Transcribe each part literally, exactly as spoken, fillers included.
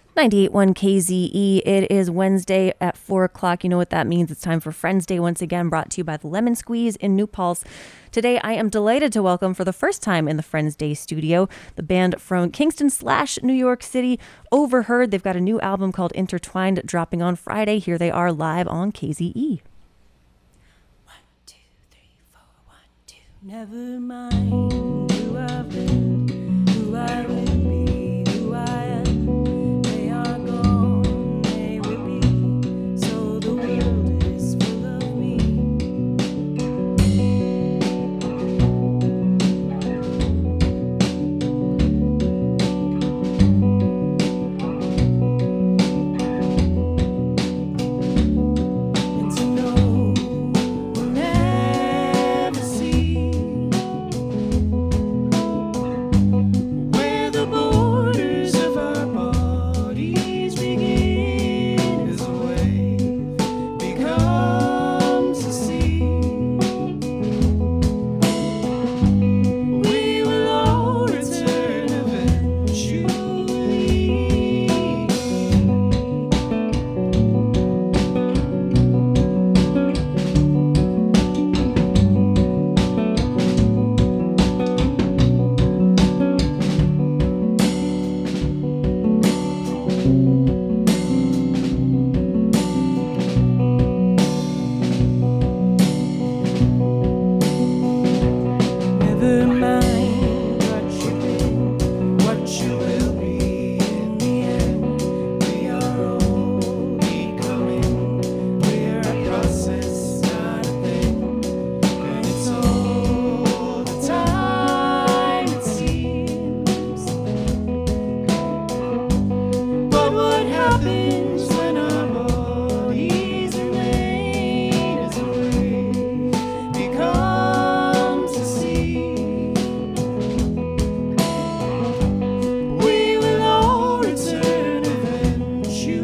ninety-eight point one K Z E. It is Wednesday at four o'clock. You know what that means. It's time for Friends Day once again, brought to you by the Lemon Squeeze in New Paltz. Today, I am delighted to welcome for the first time in the Friends Day studio the band from Kingston slash New York City, Overheard. They've got a new album called Intertwined dropping on Friday. Here they are live on K Z E. One, two, three, four, one, two. Never mind who I've been, who I will be, who I am. They are gone, they will be. So the world is full of me. And to know we'll never see where the borders of our bodies begin as a wave becomes a sea. We will all return eventually. Never mind what you've been, what you will be in the end. We are all becoming. We're a process, not a thing. And it's all the time, it seems. But what happens when our bodies remain as a wave becomes a sea? We will all return eventually.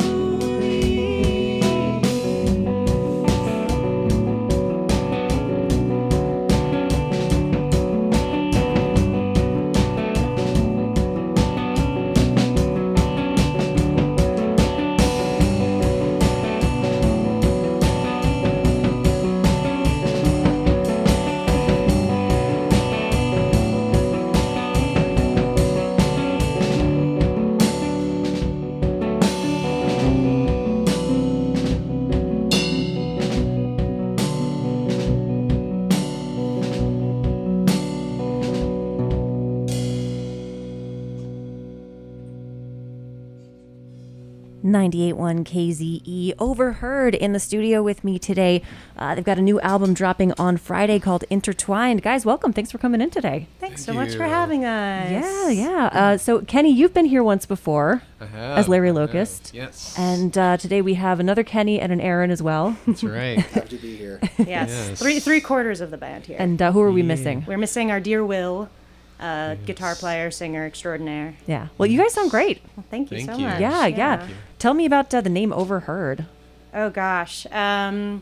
ninety-eight point one K Z E. Overheard in the studio with me today. Uh, they've got a new album dropping on Friday called Intertwined. Guys, welcome. Thanks for coming in today. Thanks Thank so much you. for having us. Yeah, yeah. Uh, so, Kenny, you've been here once before I have, as Larry I have. Locust. Yes. And uh, today we have another Kenny and an Aaron as well. That's right. Happy to be here. Yes, Yes. three three quarters of the band here. And uh, who are we Yeah. missing? We're missing our dear Will, uh, Yes. guitar player, singer extraordinaire. Yeah. Well, you guys sound great. Well, thank you Thank so you. much. Yeah, yeah. Thank you. Tell me about uh, the name Overheard. Oh gosh, um,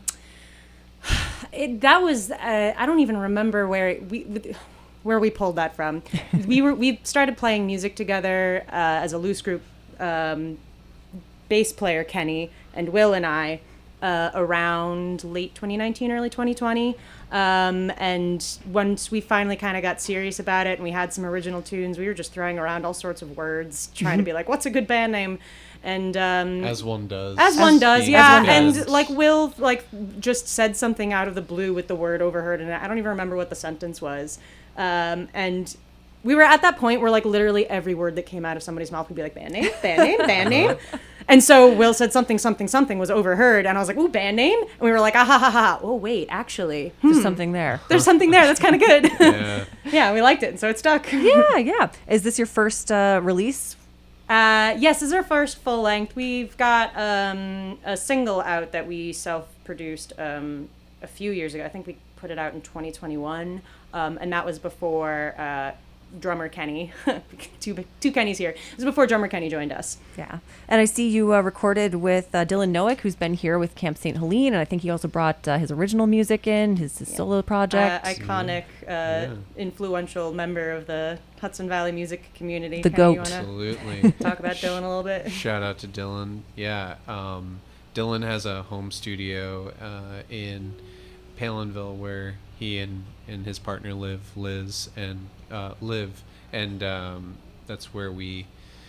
it, that was uh, I don't even remember where it, we where we pulled that from. we were we started playing music together uh, as a loose group. Um, bass player Kenny and Will and I uh, around late twenty nineteen, early twenty twenty. Um, and once we finally kind of got serious about it and we had some original tunes, we were just throwing around all sorts of words, trying to be like, what's a good band name? And um, As one does. as one does, Being yeah. one And does. like Will, like just said something out of the blue with the word overheard, and I don't even remember what the sentence was. Um, and we were at that point where like literally every word that came out of somebody's mouth would be like band name, band name, band name. And so Will said something, something, something was overheard, and I was like, ooh, band name? And we were like, ah ha ha ha. Oh wait, actually, There's something there. there's something there. That's kind of good. Yeah. Yeah, we liked it, and so it stuck. Yeah, yeah. Is this your first uh, release? Uh, yes, this is our first full length. We've got um, a single out that we self-produced um, a few years ago. I think we put it out in twenty twenty-one, um, and that was before uh, drummer Kenny. two, two Kennys here. This was before drummer Kenny joined us. Yeah. And I see you uh, recorded with uh, Dylan Noack, who's been here with Camp Saint Helene. And I think he also brought uh, his original music in, his, his yeah. solo project. Uh, iconic, uh, yeah. influential member of the Hudson Valley music community. The Kenny, GOAT. Absolutely. Talk about Dylan a little bit. Shout out to Dylan. Yeah. Um, Dylan has a home studio uh, in Palinville where he and, and his partner live, Liz, and uh, live. And um, that's where we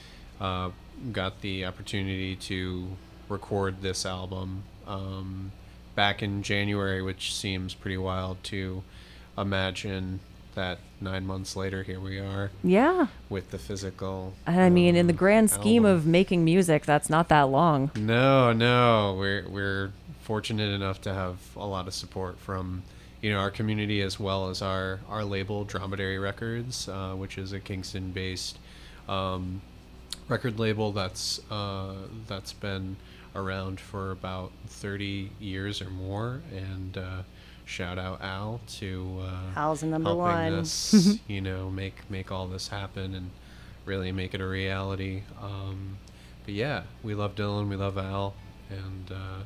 uh, got the opportunity to record this album um, back in January, which seems pretty wild to imagine that nine months later, here we are. Yeah. With the physical. And I mean, uh, in the grand scheme album. of making music, that's not that long. No, no. We're we're fortunate enough to have a lot of support from, you know, our community as well as our, our label, Dromedary Records, uh, which is a Kingston-based um, record label that's uh, that's been around for about thirty years or more. And uh, shout out Al to uh, Al's the number helping one. us, you know, make make all this happen and really make it a reality. Um, but yeah, we love Dylan, we love Al, and uh,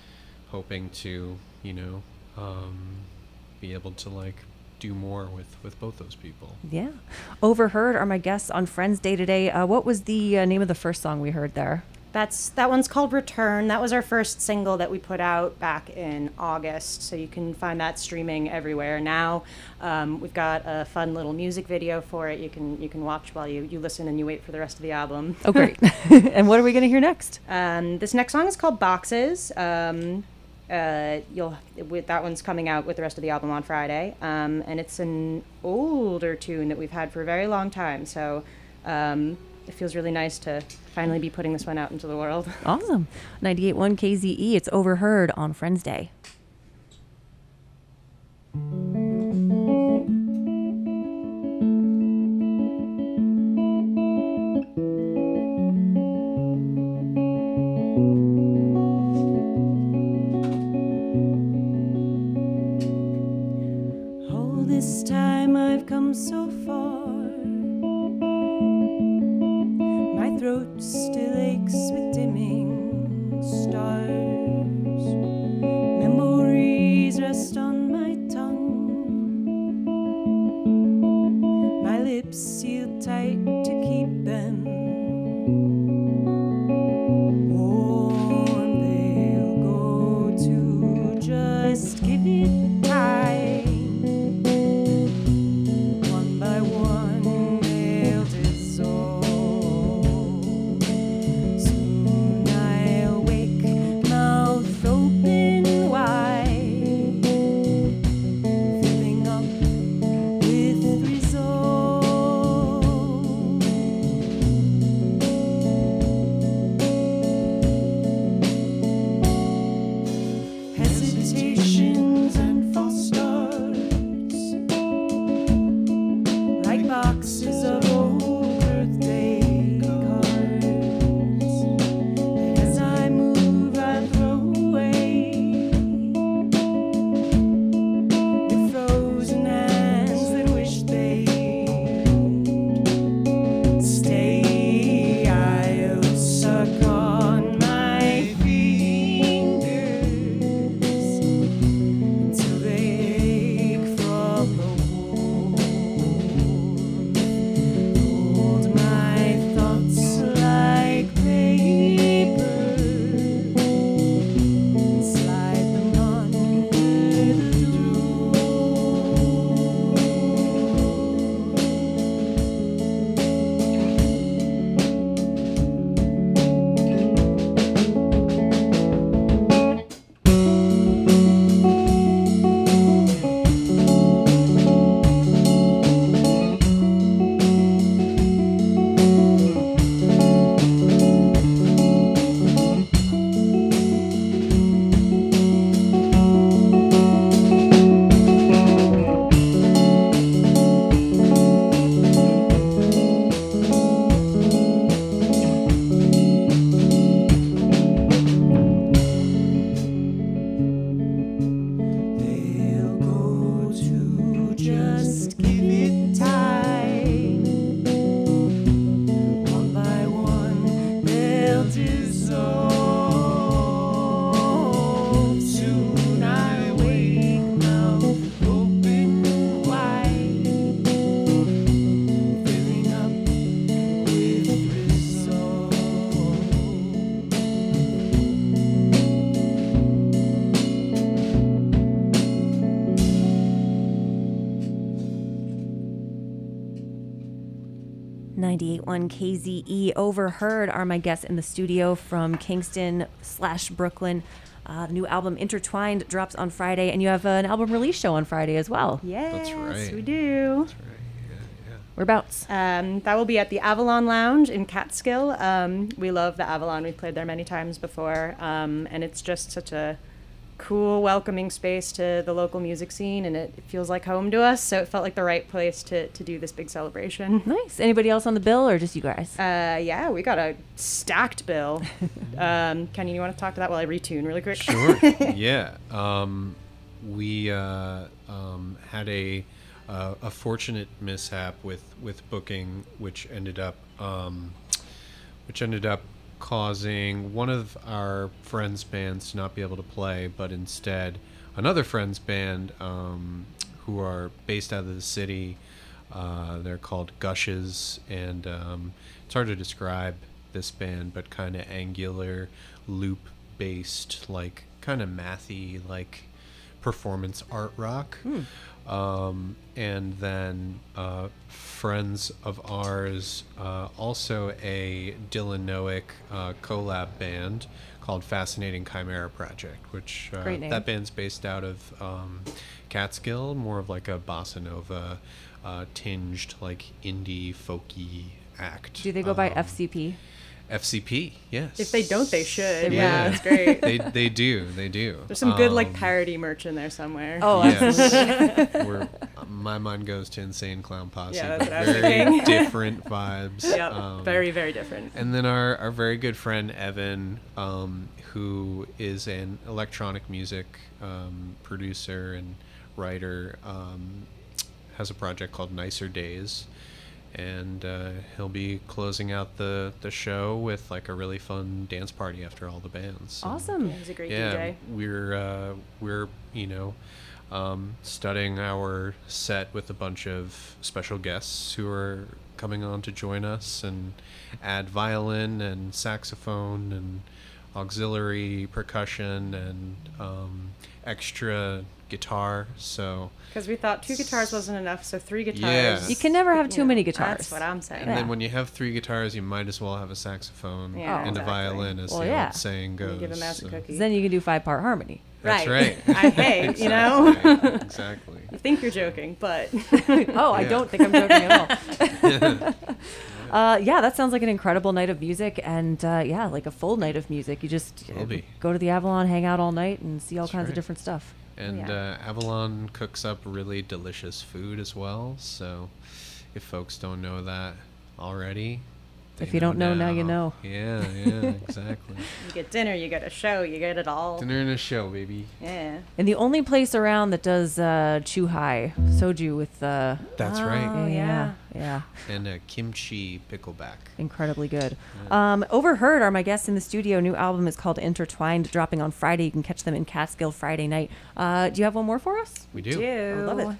hoping to, you know, um, be able to like do more with, with both those people. Yeah. Overheard are my guests on Friends Day today. Uh, what was the uh, name of the first song we heard there? That's that one's called Return. That was our first single that we put out back in August. So you can find that streaming everywhere now. Um, we've got a fun little music video for it. You can you can watch while you, you listen and you wait for the rest of the album. Oh, great. And what are we going to hear next? Um, this next song is called Boxes. Um, uh, you'll with that one's coming out with the rest of the album on Friday. Um, and it's an older tune that we've had for a very long time. So um, it feels really nice to finally be putting this one out into the world. Awesome. ninety-eight point one K Z E, it's Overheard on Friends Day. All this time I've come so far. My throat still aches with dimming stars. Memories rest on my tongue. My lips sealed tight to keep them warm. They'll go to just give it time. One by one they'll dissolve. Soon I'll wake, mouth open wide, filling up with resolve. Hesitations and false starts, like boxes of old birthday cards. And as I move, I throw away with frozen hands that wish they'd stay. I'll suck on my fingers until they ache from the warmth. ninety-eight point one K Z E. Overheard are my guests in the studio from Kingston slash Brooklyn. Uh, the new album Intertwined drops on Friday, and you have uh, an album release show on Friday as well. Yes, That's right. we do. That's right. Yeah, yeah. Whereabouts? Um, that will be at the Avalon Lounge in Catskill. Um, we love the Avalon. We've played there many times before, um, and it's just such a cool, welcoming space to the local music scene, and it, it feels like home to us. So it felt like the right place to to do this big celebration. Nice. Anybody else on the bill, or just you guys? Uh, yeah, we got a stacked bill. um, Kenny, you want to talk to that while I retune really quick? Sure. Yeah. Um, we uh, um, had a uh, a fortunate mishap with, with booking, which ended up um, which ended up causing one of our friends' bands to not be able to play, but instead another friend's band um, who are based out of the city. Uh, they're called Gushes, and um, it's hard to describe this band, but kind of angular, loop-based, like kind of mathy, like performance art rock. Hmm. Um, and then uh, friends of ours, uh, also a Dylan Nowick uh, collab band called Fascinating Chimera Project, which uh, Great name. that band's based out of um, Catskill, more of like a bossa nova uh, tinged, like indie folky act. Do they go by Um, F C P? F C P, yes. If they don't, they should. They Yeah, would. it's great. they they do they do. There's some good like Um, parody merch in there somewhere. Oh, yes. Where my mind goes to Insane Clown Posse. Yeah, but that's what I was very thinking. different vibes. Yep, Um, very very different. And then our, our very good friend Evan, um, who is an electronic music um, producer and writer, um, has a project called Nicer Days. And uh, he'll be closing out the, the show with like a really fun dance party after all the bands. And Awesome. He's a great yeah, D J. we're uh, we're you know um, studying our set with a bunch of special guests who are coming on to join us and add violin and saxophone and auxiliary percussion and um, extra guitar. So Because we thought two guitars wasn't enough, so three guitars. Yeah. You can never have too Yeah, many guitars. That's what I'm saying. and then when you have three guitars, you might as well have a saxophone Yeah, and exactly. a violin, as Well, the yeah. old saying You goes. give a mouse a So- cookie. Then you can do five part harmony. That's Right. right. I hate, you know? Exactly. Exactly. You think you're joking, but Oh, I Yeah. don't think I'm joking at all. Uh, yeah, that sounds like an incredible night of music, and uh, yeah, like a full night of music. You just uh, Will be. go to the Avalon, hang out all night, and see all That's kinds of right. different stuff. And Yeah. uh, Avalon cooks up really delicious food as well. So if folks don't know that already, they If you don't know, now you know. Yeah, yeah, exactly. you get dinner, you get a show, you get it all. Dinner and a show, baby. Yeah. And the only place around that does uh, Chuhai soju with uh, That's Oh, right. yeah, yeah, And a kimchi pickleback. incredibly good. Um, Overheard are my guests in the studio. New album is called Intertwined, dropping on Friday. You can catch them in Catskill Friday night. Uh, do you have one more for us? We do. Do. I love it.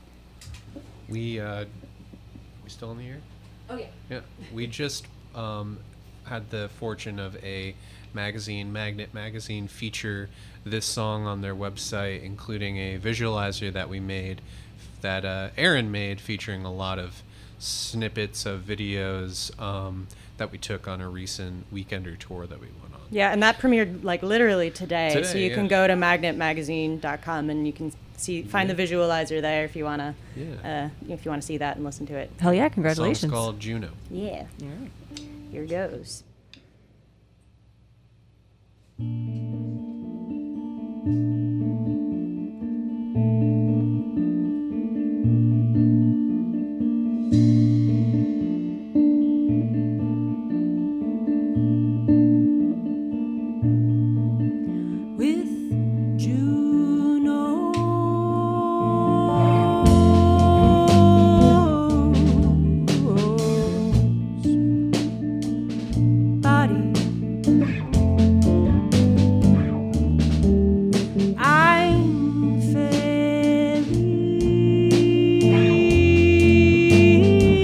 We uh, we still in the air? Oh yeah. Yeah, we just um, had the fortune of a magazine, Magnet Magazine, feature this song on their website, including a visualizer that we made, that uh, Aaron made, featuring a lot of snippets of videos um, that we took on a recent Weekender tour that we went on. Yeah, and that premiered like literally today. so Today, you yeah. can go to magnet magazine dot com and you can see find the visualizer there if you wanna Yeah. uh, if you wanna see that and listen to it. Hell yeah! The Congratulations. song's called Juno. Yeah. Here goes. With Juno, body, I'm fairy.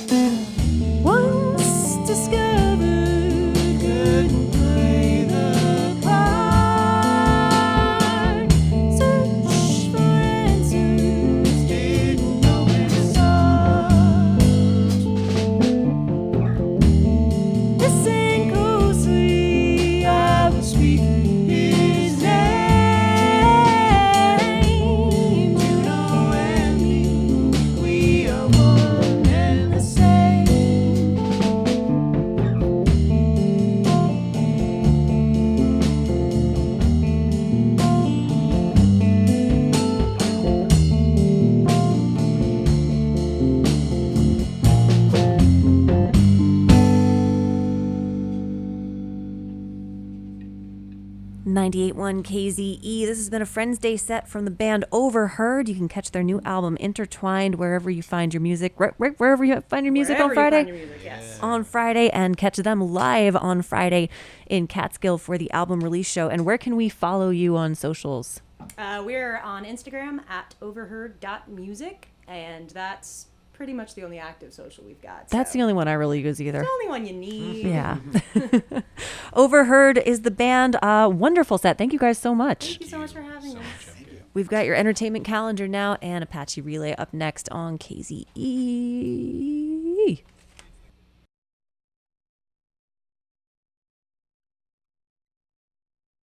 Once discovered, couldn't play the part. Search for answers, didn't know where to start. Listen closely, I will speak his name. Juno and me, we are one and the same. ninety-eight point one K Z E. This has been a Friends Day set from the band Overheard. You can catch their new album Intertwined wherever you find your music, right, right, wherever you find your music Wherever on you Friday. find your music, yes. On Friday, and catch them live on Friday in Catskill for the album release show. And where can we follow you on socials? Uh, we're on Instagram at overheard dot music, and that's pretty much the only active social we've got. That's so. the only one I really use either. the only one you need. Yeah. Overheard is the band. Uh, wonderful set. Thank you guys so much. Thank you so much for having us. We've got your entertainment calendar now and Apache Relay up next on K Z E.